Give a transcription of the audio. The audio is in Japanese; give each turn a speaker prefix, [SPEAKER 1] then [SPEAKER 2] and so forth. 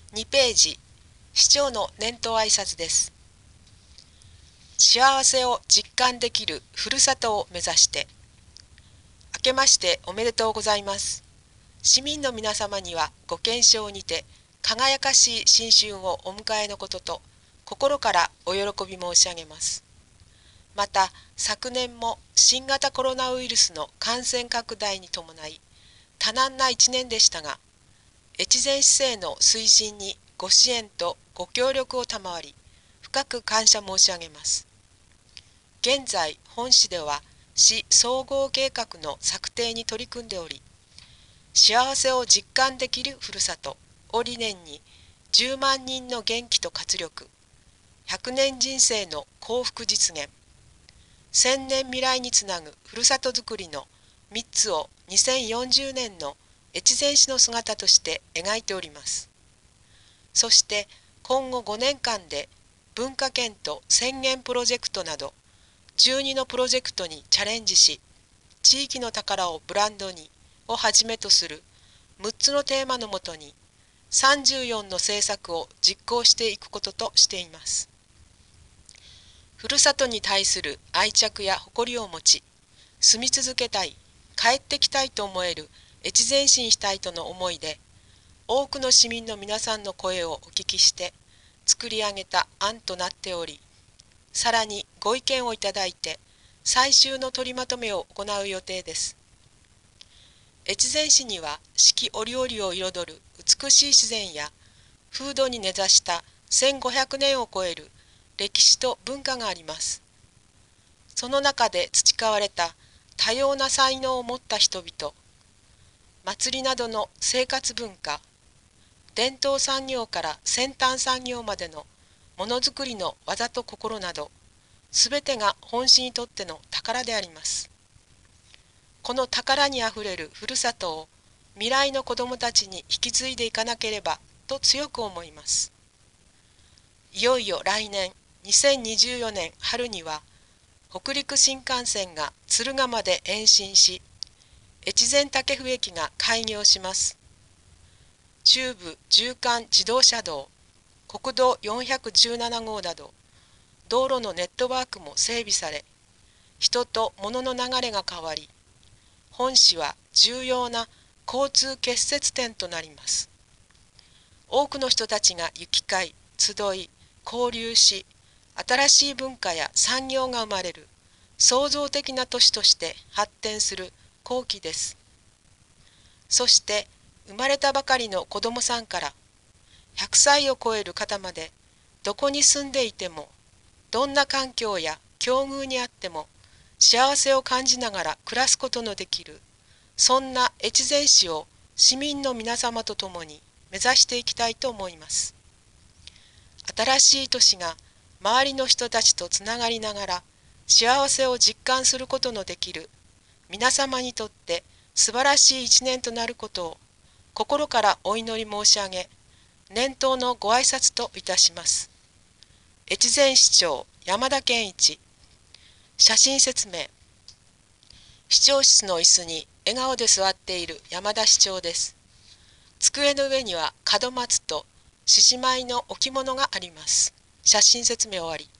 [SPEAKER 1] 2ページ、市長の年頭挨拶です。幸せを実感できるふるさとを目指して。明けましておめでとうございます。市民の皆様にはご健勝にて、輝かしい新春をお迎えのことと、心からお喜び申し上げます。また、昨年も新型コロナウイルスの感染拡大に伴い、多難な一年でしたが、越前市政の推進にご支援とご協力を賜り、深く感謝申し上げます。現在、本市では市総合計画の策定に取り組んでおり、幸せを実感できるふるさとを理念に、10万人の元気と活力、100年人生の幸福実現、1000年未来につなぐふるさとづくりの3つを2040年の越前市の姿として描いております。そして今後5年間で文化圏と宣言プロジェクトなど12のプロジェクトにチャレンジし、地域の宝をブランドにをはじめとする6つのテーマのもとに34の政策を実行していくこととしています。ふるさとに対する愛着や誇りを持ち、住み続けたい、帰ってきたいと思える越前市にしたいとの思いで、多くの市民の皆さんの声をお聞きして作り上げた案となっており、さらにご意見をいただいて最終の取りまとめを行う予定です。越前市には四季折々を彩る美しい自然や風土に根ざした1500年を超える歴史と文化があります。その中で培われた多様な才能を持った人々、祭りなどの生活文化、伝統産業から先端産業までのものづくりの技と心など、すべてが本市にとっての宝であります。この宝にあふれるふるさとを未来の子どもたちに引き継いでいかなければと強く思います。いよいよ来年2024年春には北陸新幹線が敦賀まで延伸し、越前武生駅が開業します。中部縦貫自動車道、国道417号など、道路のネットワークも整備され、人と物の流れが変わり、本市は重要な交通結節点となります。多くの人たちが行き交い、集い、交流し、新しい文化や産業が生まれる創造的な都市として発展する好機です。そして生まれたばかりの子どもさんから100歳を超える方まで、どこに住んでいても、どんな環境や境遇にあっても幸せを感じながら暮らすことのできる、そんな越前市を市民の皆様と共に目指していきたいと思います。新しい都市が周りの人たちとつながりながら幸せを実感することのできる皆様にとって素晴らしい一年となることを心からお祈り申し上げ、年頭のご挨拶といたします。越前市長山田健一。写真説明。市長室の椅子に笑顔で座っている山田市長です。机の上には門松と獅子舞の置物があります。写真説明終わり。